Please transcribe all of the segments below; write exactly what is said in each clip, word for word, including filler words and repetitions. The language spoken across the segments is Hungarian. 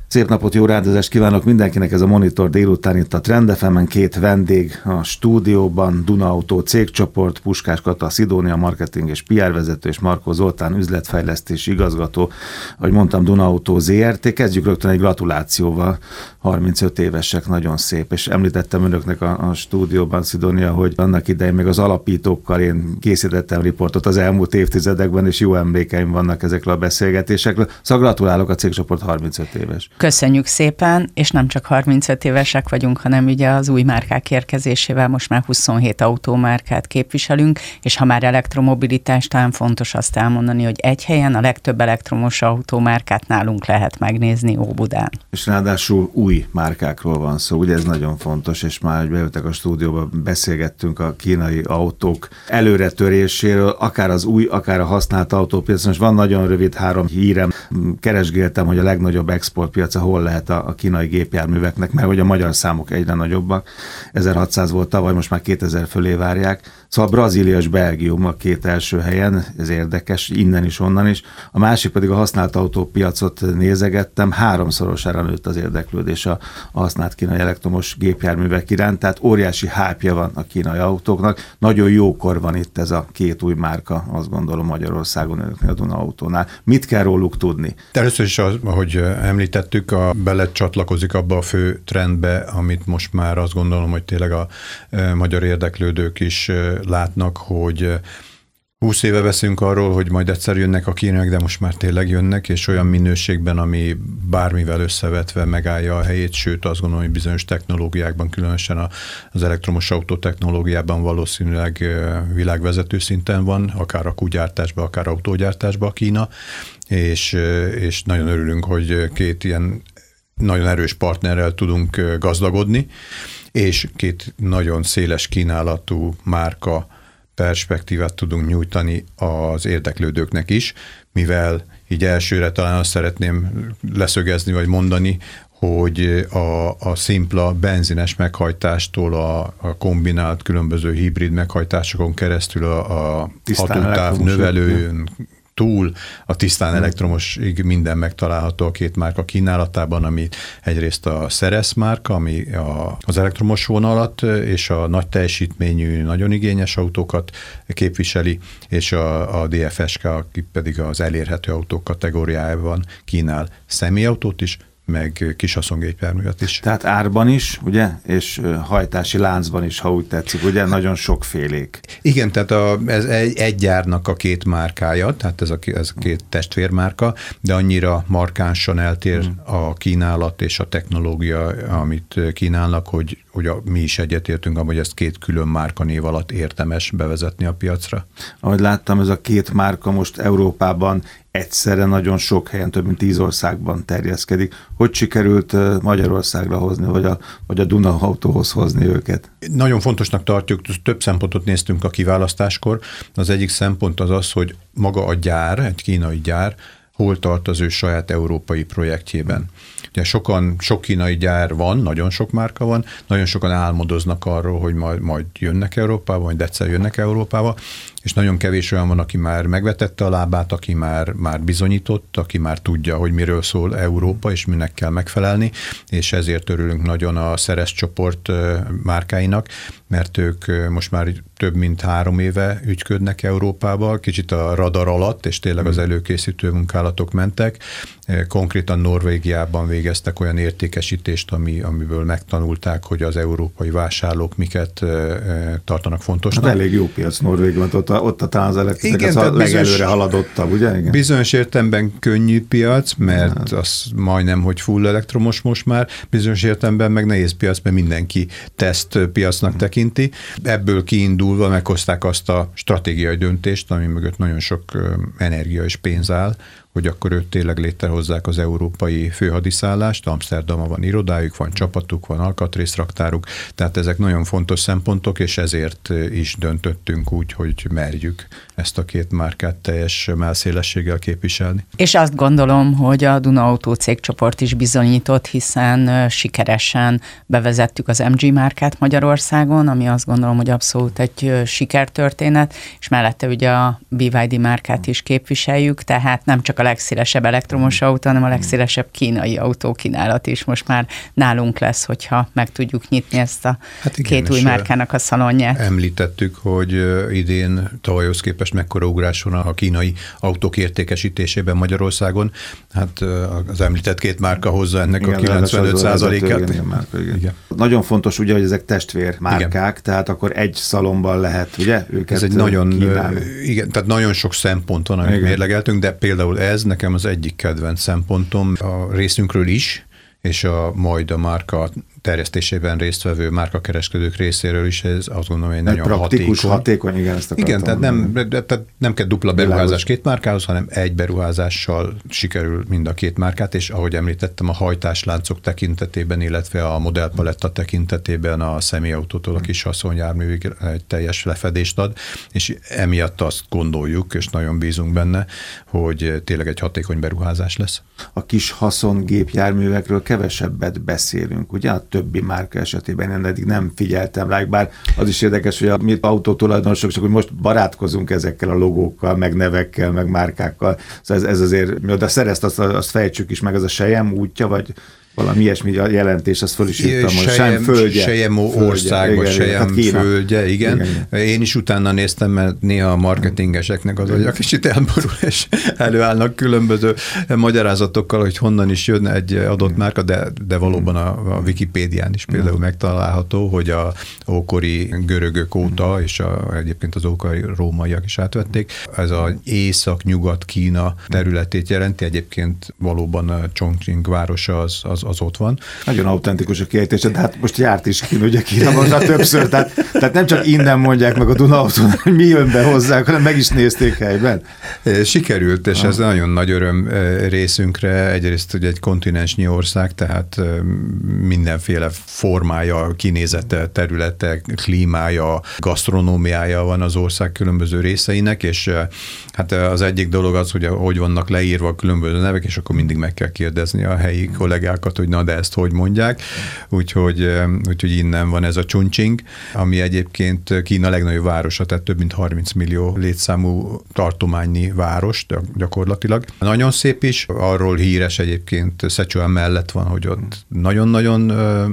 Szép napot, jó rádiózást kívánok mindenkinek, ez a Monitor délután itt a Trend ef emen, két vendég a stúdióban, Duna Auto cégcsoport, Puskás Kata Szidónia marketing és pé er vezető, és Markó Zoltán üzletfejlesztési igazgató, ahogy mondtam, Duna Auto zé er té. Kezdjük rögtön egy gratulációval, harmincöt évesek, nagyon szép, és említettem önöknek a, a stúdióban, Szidónia, hogy annak idején még az alapítókkal én készítettem riportot az elmúlt évtizedekben, és jó emlékeim vannak ezekről a beszélgetésekről. Szóval gratulálok, a cégcsoport harmincöt éves. Köszönjük szépen, és nem csak harmincöt évesek vagyunk, hanem ugye az új márkák érkezésével most már huszonhét autómárkát képviselünk, és ha már elektromobilitás, talán fontos azt elmondani, hogy egy helyen a legtöbb elektromos autómárkát nálunk lehet megnézni Óbudán. És ráadásul új márkákról van szó, ugye ez nagyon fontos, és már, hogy bejöttek a stúdióba, beszélgettünk a kínai autók előretöréséről, akár az új, akár a használt autópiacon, és van nagyon rövid három hírem, keresgéltem, hogy a legnagyobb exportpiaca hol lehet a, a kínai gépjárműveknek, mert hogy a magyar számok egyre nagyobbak, ezerhatszáz volt tavaly, most már kétezer fölé várják. Szóval Brazília és Belgium a két első helyen, ez érdekes, innen is, onnan is. A másik pedig a használt autópiacot nézegettem, háromszorosára nőtt az érdeklődés a, a használt kínai elektromos gépjárművek iránt, tehát óriási hype-ja van a kínai autóknak. Nagyon jókor van itt ez a két új márka, azt gondolom Magyarországon, önöknél a Duna Autónál. Mit kell róluk tudni? Először is, ahogy említettük, a belecsatlakozik abba a fő trendbe, amit most már azt gondolom, hogy tényleg a magyar érdeklődők is látnak, hogy húsz éve beszélünk arról, hogy majd egyszer jönnek a kínaiak, de most már tényleg jönnek, és olyan minőségben, ami bármivel összevetve megállja a helyét, sőt azt gondolom, hogy bizonyos technológiákban, különösen az elektromos autó technológiában valószínűleg világvezető szinten van, akár akkugyártásban, akár autógyártásban Kína, és, és nagyon örülünk, hogy két ilyen nagyon erős partnerrel tudunk gazdagodni, és két nagyon széles kínálatú márka perspektívát tudunk nyújtani az érdeklődőknek is, mivel így elsőre talán azt szeretném leszögezni, vagy mondani, hogy a, a szimpla benzines meghajtástól a, a kombinált különböző hibrid meghajtásokon keresztül a, a hatótáv növelőn túl a tisztán elektromosig minden megtalálható a két márka kínálatában, ami egyrészt a Ceres márka, ami a, az elektromos vonalat és a nagy teljesítményű, nagyon igényes autókat képviseli, és a, a dé ef es ká, aki pedig az elérhető autók kategóriájában kínál személyautót is, meg kishaszongépjárművet is. Tehát árban is, ugye, és hajtási láncban is, ha úgy tetszik, ugye, nagyon sokfélék. Igen, tehát a, ez egy, egy gyárnak a két márkája, tehát ez a, ez a két testvérmárka, de annyira markánsan eltér hmm. a kínálat és a technológia, amit kínálnak, hogy, hogy a, mi is egyetértünk, hogy ezt két külön márkanév alatt érdemes bevezetni a piacra. Ahogy láttam, ez a két márka most Európában egyszerre nagyon sok helyen, több mint tíz országban terjeszkedik. Hogy sikerült Magyarországra hozni, vagy a, vagy a Duna Autóhoz hozni őket? Nagyon fontosnak tartjuk, több szempontot néztünk a kiválasztáskor. Az egyik szempont az az, hogy maga a gyár, egy kínai gyár, hol tart az ő saját európai projektjében. Ugye sokan, sok kínai gyár van, nagyon sok márka van, nagyon sokan álmodoznak arról, hogy majd, majd jönnek Európába, majd egyszer jönnek Európába, és nagyon kevés olyan van, aki már megvetette a lábát, aki már, már bizonyított, aki már tudja, hogy miről szól Európa, és minek kell megfelelni, és ezért örülünk nagyon a Ceres csoport márkáinak, mert ők most már több mint három éve ügyködnek Európába, kicsit a radar alatt, és tényleg az előkészítő munkálatok mentek. Konkrétan Norvégiában végeztek olyan értékesítést, ami, amiből megtanulták, hogy az európai vásárlók miket tartanak fontosnak. Hát elég jó piac Norvégiában, ott, ott talán az elektronikus a legelőre haladottabb, ugye? Igen? Bizonyos értelemben könnyű piac, mert hát. az majdnem, hogy full elektromos most már, bizonyos értelemben meg nehéz piac, mert mindenki teszt piacnak hmm. tekinti. Ebből kiindulva meghozták azt a stratégiai döntést, ami mögött nagyon sok energia és pénz áll, hogy akkor őt tényleg létrehozzák az európai főhadiszállást, Amsterdamban van irodájuk, van csapatuk, van alkatrészraktáruk, tehát ezek nagyon fontos szempontok, és ezért is döntöttünk úgy, hogy merjük ezt a két márkát teljes mellszélességgel képviselni. És azt gondolom, hogy a Duna Auto cégcsoport is bizonyított, hiszen sikeresen bevezettük az em gé márkát Magyarországon, ami azt gondolom, hogy abszolút egy sikertörténet, és mellette ugye a bé vé dé márkát is képviseljük, tehát nem csak a legszélesebb elektromos autó, hanem a legszélesebb kínai autókínálat is most már nálunk lesz, hogyha meg tudjuk nyitni ezt a hát igen, két új márkának a szalonját. Említettük, hogy idén tavalyhoz képest mekkora ugrás van a kínai autók értékesítésében Magyarországon. Hát az említett két márka hozza ennek igen, a kilencvenöt százalékát. Igen, igen, igen. Igen. Nagyon fontos ugye, hogy ezek testvér márkák, igen. Tehát akkor egy szalonban lehet, ugye, őket ez egy nagyon, igen, tehát nagyon sok szempont van, amit igen. mérlegeltünk, de például ez nekem az egyik kedvenc szempontom a részünkről is, és a majd a márka terjesztésében résztvevő márkakereskedők részéről is, ez azt gondolom, hogy nagyon praktikus, hatékony. hatékony, igen, ezt igen, tehát nem, tehát nem kell dupla beruházás két márkához, hanem egy beruházással sikerül mind a két márkát, és ahogy említettem, a hajtásláncok tekintetében, illetve a modellpaletta tekintetében a személyautótól a kis haszonjárművig egy teljes lefedést ad, és emiatt azt gondoljuk, és nagyon bízunk benne, hogy tényleg egy hatékony beruházás lesz. A kis haszongépjárművekről kevesebbet beszélünk, ugye? A többi márka esetében én eddig nem figyeltem rá, bár az is érdekes, hogy a mi autótulajdonosok csak hogy most barátkozunk ezekkel a logókkal, meg nevekkel, meg márkákkal. Szóval ez, ez azért, mi oda szerezt, azt, azt fejtsük is meg, ez a Sejem útja, vagy valami ilyesmi a jelentés, azt föl is írtam, hogy Sejem földje. Sejem ország, vagy Sejem földje, igen. igen. Én is utána néztem, mert néha a marketingeseknek az, hogy a kicsit elborul, és előállnak különböző magyarázatokkal, hogy honnan is jön egy adott márka, de, de valóban a, a Wikipédián is például megtalálható, hogy a ókori görögök óta, és a, egyébként az ókori rómaiak is átvették, ez az Észak-Nyugat-Kína területét jelenti, egyébként valóban a Chongqing városa az, az az ott van. Nagyon autentikus a kiejtése, de hát most járt is Kína, ugye Kínában többször, tehát, tehát nem csak innen mondják meg a Dunaúton, hogy mi jön be hozzá, hanem meg is nézték helyben. Sikerült, és ez nagyon nagy öröm részünkre. Egyrészt ugye egy kontinensnyi ország, tehát mindenféle formája, kinézete, területe, klímája, gasztronómiája van az ország különböző részeinek, és hát az egyik dolog az, hogy hogy vannak leírva a különböző nevek, és akkor mindig meg kell kérdezni a helyi kollégákat, hogy na, de ezt hogy mondják. Úgyhogy, úgyhogy innen van ez a Chongqing, ami egyébként Kína legnagyobb városa, tehát több mint harminc millió létszámú tartományi város gyakorlatilag. Nagyon szép is, arról híres egyébként Szecsuan mellett van, hogy ott nagyon-nagyon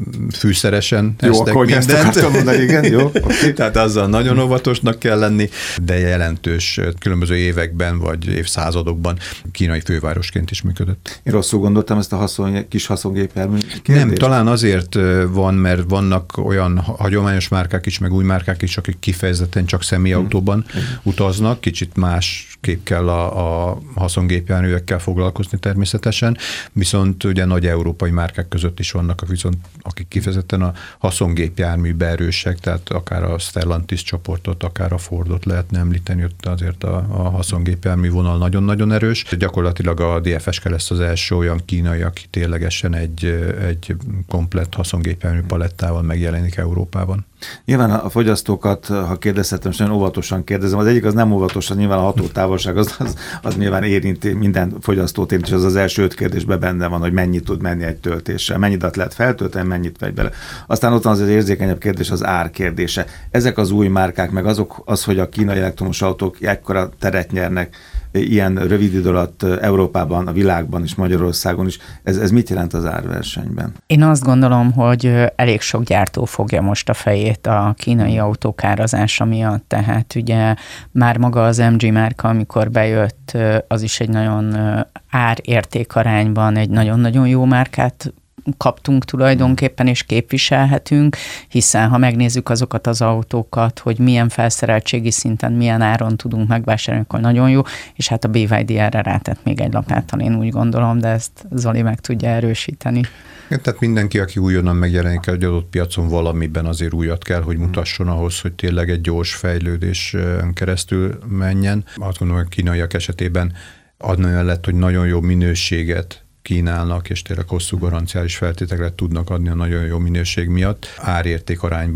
fűszeresen esznek jó, mindent. Ezt akartam mondani, igen, jó. Okay. Tehát azzal nagyon óvatosnak kell lenni, de jelentős különböző években vagy évszázadokban kínai fővárosként is működött. Én rosszul gondoltam ezt a haszon, kis haszongépjármű kérdést? Nem, talán azért van, mert vannak olyan hagyományos márkák is, meg új márkák is, akik kifejezetten csak személyautóban hmm. utaznak, kicsit másképp kell a, a haszongépjárművekkel foglalkozni természetesen, viszont ugye nagy európai márkák között is vannak, viszont akik kifejezetten a haszongépjárműbe erősek, tehát akár a Stellantis csoportot, akár a Fordot lehetne említeni, ott azért a, a haszongépjármű vonal nagyon-nagyon erős. Gyakorlatilag a dé ef es ká lesz az első olyan kínai, aki ténylegesen egy, egy komplett haszongépjármű palettával megjelenik Európában. Nyilván a fogyasztókat, ha kérdezhetem, és nagyon óvatosan kérdezem, az egyik az nem óvatosan, nyilván a hatótávolság az, az, az nyilván érinti minden fogyasztót, és az az első öt kérdésben benne van, hogy mennyit tud menni egy töltéssel, mennyit adat lehet feltölteni, mennyit vegy bele. Aztán ott van az az érzékenyebb kérdés, az ár kérdése. Ezek az új márkák, meg azok, az, hogy a kínai elektromos autók ekkora teret nyernek, ilyen rövid idő alatt Európában, a világban és Magyarországon is, ez, ez mit jelent az árversenyben? Én azt gondolom, hogy elég sok gyártó fogja most a fejét a kínai autók árazása miatt, tehát ugye már maga az em gé márka, amikor bejött, az is egy nagyon ár-érték arányban egy nagyon-nagyon jó márkát kaptunk tulajdonképpen, és képviselhetünk, hiszen ha megnézzük azokat az autókat, hogy milyen felszereltségi szinten, milyen áron tudunk megvásárolni, akkor nagyon jó, és hát a bé vé dé erre rátett még egy lapáttal, én úgy gondolom, de ezt Zoli meg tudja erősíteni. Tehát mindenki, aki újonnan megjelenik egy adott piacon, valamiben azért újat kell, hogy mutasson ahhoz, hogy tényleg egy gyors fejlődésen keresztül menjen. Azt gondolom, hogy kínaiak esetében adna lett, hogy nagyon jó minőséget kínálnak, és tényleg hosszú garanciális feltételeket tudnak adni a nagyon jó minőség miatt. Árérték arányban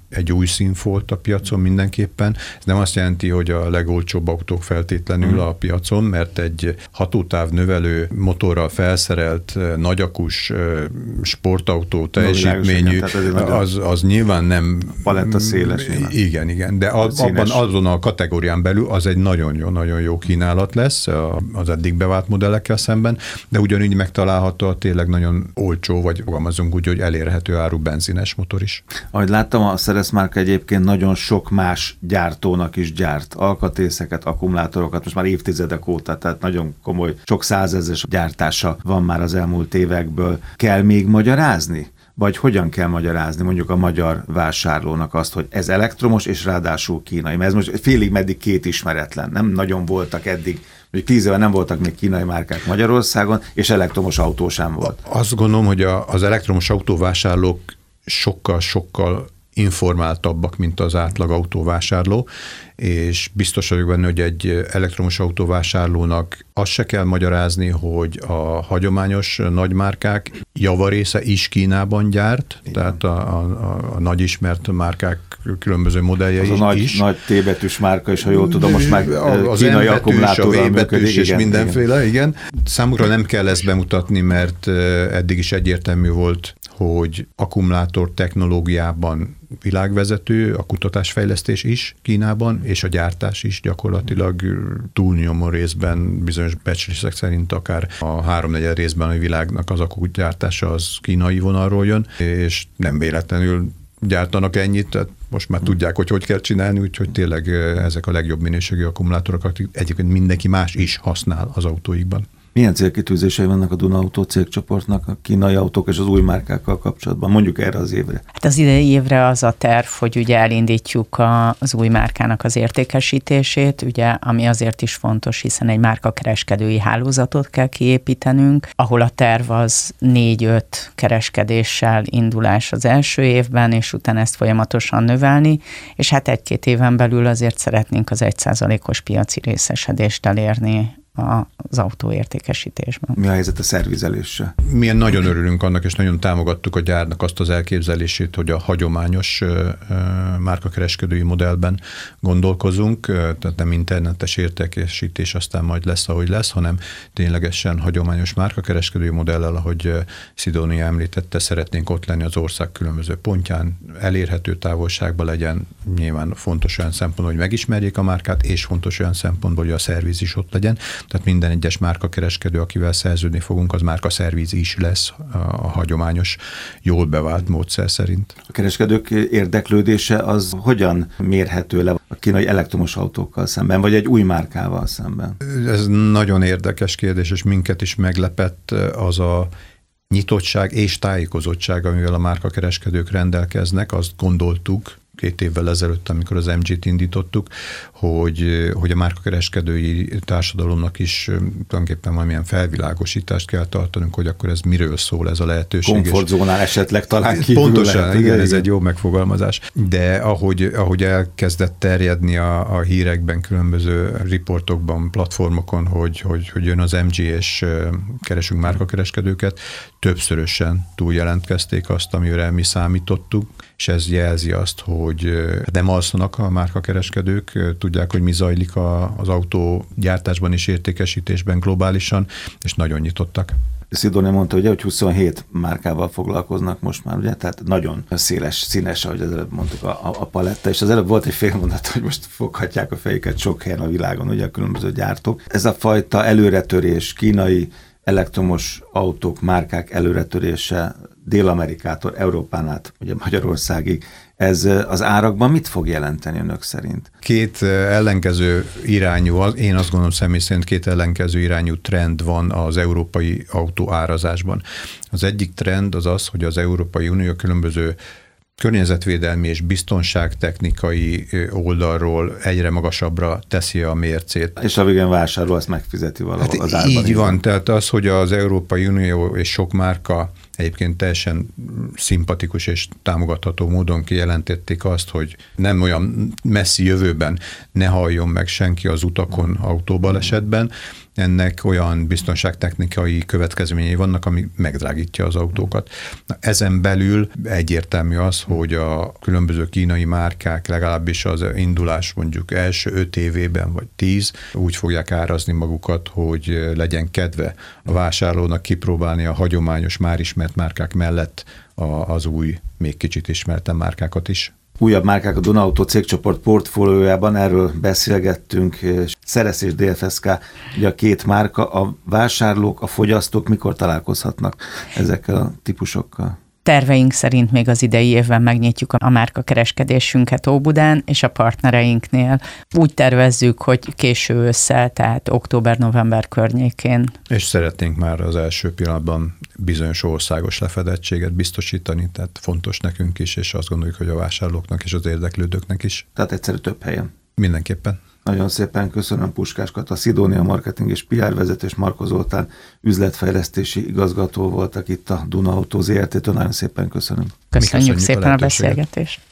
egy új színfolt a piacon mindenképpen. Ez nem azt jelenti, hogy a legolcsóbb autók feltétlenül mm. a piacon, mert egy hatótáv növelő motorral felszerelt nagyakus sportautó teljesítményű, az, az nyilván nem... Paletta széles. Nyilván. Igen, igen, de a, abban azon a kategórián belül az egy nagyon jó, nagyon jó kínálat lesz az eddig bevált modellekkel szemben, de ugyanígy megtalálható a tényleg nagyon olcsó, vagy fogalmazunk úgy, hogy elérhető áru benzines motor is. Ahogy láttam, a Ceres márka egyébként nagyon sok más gyártónak is gyárt alkatrészeket, akkumulátorokat, most már évtizedek óta, tehát nagyon komoly, sok százezres gyártása van már az elmúlt évekből. Kell még magyarázni? Vagy hogyan kell magyarázni mondjuk a magyar vásárlónak azt, hogy ez elektromos és ráadásul kínai? Mert ez most félig meddig két ismeretlen. Nem nagyon voltak eddig, hogy tíz éve nem voltak még kínai márkák Magyarországon, és elektromos autó sem volt. Azt gondolom, hogy a, az elektromos autóvásárlók sokkal-sokkal informáltabbak, mint az átlag autóvásárló, és biztos vagyok benne, hogy egy elektromos autóvásárlónak azt se kell magyarázni, hogy a hagyományos nagymárkák javarésze is Kínában gyárt, igen. Tehát a, a, a nagy ismert márkák különböző modelljei az a nagy, is. nagy T-betűs márka is, ha jól tudom, most már az kínai akkumulátorral a V-betűs és igen, mindenféle, igen. igen. Számukra nem kell ezt bemutatni, mert eddig is egyértelmű volt, hogy akkumulátor technológiában világvezető, a kutatásfejlesztés is Kínában, és a gyártás is gyakorlatilag túlnyomó részben, bizonyos becslések szerint akár a háromnegyed részben a világnak az akkugyártása az kínai vonalról jön, és nem véletlenül gyártanak ennyit, tehát most már tudják, hogy hogy kell csinálni, úgyhogy tényleg ezek a legjobb minőségű akkumulátorok, akik egyébként mindenki más is használ az autóikban. Milyen célkitűzései vannak a Duna Autó cégcsoportnak a kínai autók és az új márkákkal kapcsolatban, mondjuk erre az évre? Hát az idei évre az a terv, hogy ugye elindítjuk a, az új márkának az értékesítését, ugye, ami azért is fontos, hiszen egy márkakereskedői hálózatot kell kiépítenünk, ahol a terv az négy-öt kereskedéssel indulás az első évben, és utána ezt folyamatosan növelni, és hát egy-két éven belül azért szeretnénk az egy százalékos piaci részesedést elérni az autóértékesítésben. Mi a helyzet a szervizeléssel? Milyen nagyon örülünk annak, és nagyon támogattuk a gyárnak azt az elképzelését, hogy a hagyományos márkakereskedői modellben gondolkozunk, tehát nem internetes értékesítés, aztán majd lesz, ahogy lesz, hanem ténylegesen hagyományos márkakereskedői modellel, ahogy Szidónia említette, szeretnénk ott lenni az ország különböző pontján, elérhető távolságban legyen, nyilván fontos olyan szempontból, hogy megismerjék a márkát, és fontos olyan szempontból, hogy a szerviz is ott legyen. Tehát minden egyes márkakereskedő, akivel szerződni fogunk, az márkaszerviz is lesz a hagyományos, jól bevált módszer szerint. A kereskedők érdeklődése az hogyan mérhető le a kínai elektromos autókkal szemben, vagy egy új márkával szemben? Ez nagyon érdekes kérdés, és minket is meglepett az a nyitottság és tájékozottság, amivel a márkakereskedők rendelkeznek. Azt gondoltuk két évvel ezelőtt, amikor az em gét indítottuk, hogy, hogy a márkakereskedői társadalomnak is tulajdonképpen valamilyen felvilágosítást kell tartanunk, hogy akkor ez miről szól ez a lehetőség. Komfortzónál esetleg talán kívül pontosan, lehet. Igen, igen, ez egy jó megfogalmazás. De ahogy, ahogy elkezdett terjedni a, a hírekben, különböző riportokban, platformokon, hogy, hogy, hogy jön az em gé és keresünk márkakereskedőket, többszörösen túljelentkezték azt, amire mi számítottuk, és ez jelzi azt, hogy nem alszanak a márkakereskedők, tudják, hogy mi zajlik a, az autógyártásban és értékesítésben globálisan, és nagyon nyitottak. Szidónia mondta, ugye, hogy huszonhét márkával foglalkoznak most már, ugye, tehát nagyon széles, színes, ahogy az előbb mondtuk, a, a paletta, és az előbb volt egy fél mondat, hogy most foghatják a fejüket sok helyen a világon, ugye a különböző gyártók. Ez a fajta előretörés, kínai elektromos autók, márkák előretörése Dél-Amerikától, Európán át, ugye Magyarországig, ez az árakban mit fog jelenteni önök szerint? Két ellenkező irányú, én azt gondolom személy szerint két ellenkező irányú trend van az európai autó árazásban. Az egyik trend az az, hogy az Európai Unió különböző környezetvédelmi és biztonságtechnikai oldalról egyre magasabbra teszi a mércét. És a végén vásárló ezt megfizeti valahol hát az árban. Így van, tehát az, hogy az Európai Unió és sok márka egyébként teljesen szimpatikus és támogatható módon kijelentették azt, hogy nem olyan messzi jövőben ne halljon meg senki az utakon autóbalesetben, ennek olyan biztonságtechnikai következményei vannak, ami megdrágítja az autókat. Na, ezen belül egyértelmű az, hogy a különböző kínai márkák legalábbis az indulás mondjuk első öt évében vagy tíz úgy fogják árazni magukat, hogy legyen kedve a vásárlónak kipróbálni a hagyományos, már ismert márkák mellett az új, még kicsit ismerten márkákat is. Újabb márkák a Duna Auto cégcsoport portfóliójában, erről beszélgettünk. Szeresz és dé ef es ká, ugye a két márka, a vásárlók, a fogyasztók mikor találkozhatnak ezekkel a típusokkal? Terveink szerint még az idei évben megnyitjuk a márka kereskedésünket Óbudán, és a partnereinknél úgy tervezzük, hogy késő ősszel, tehát október-november környékén. És szeretnénk már az első pillanatban bizonyos országos lefedettséget biztosítani, tehát fontos nekünk is, és azt gondoljuk, hogy a vásárlóknak és az érdeklődőknek is. Tehát egyszerű több helyen. Mindenképpen. Nagyon szépen köszönöm Puskás Kata, Szidónia marketing és pé er vezető, és Marko Zoltán üzletfejlesztési igazgató voltak itt a Duna Auto zé er té-től. Nagyon szépen köszönöm. Köszönjük, köszönjük szépen a, a beszélgetést.